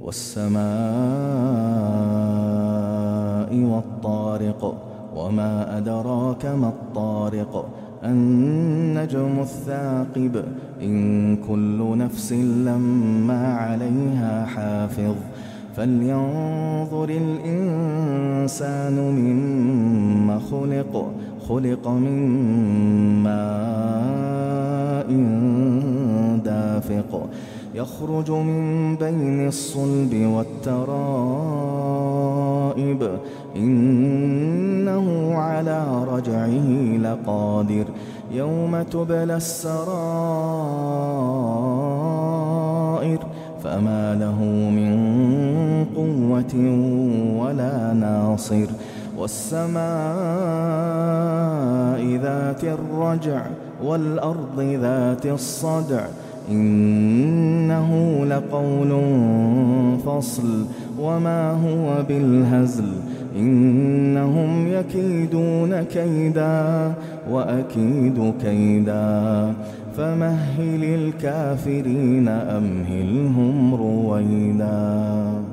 والسماء والطارق وما أدراك ما الطارق النجم الثاقب إن كل نفس لما عليها حافظ فلينظر الإنسان مما خلق من ماء دافق يخرج من بين الصلب والترائب إنه على رجعه لقادر يوم تبلى السرائر فما له من قوة ولا ناصر والسماء ذات الرجع والأرض ذات الصدع إنه لقول فصل وما هو بالهزل إنهم يكيدون كيدا وأكيد كيدا فمهل الكافرين أمهلهم رويدا.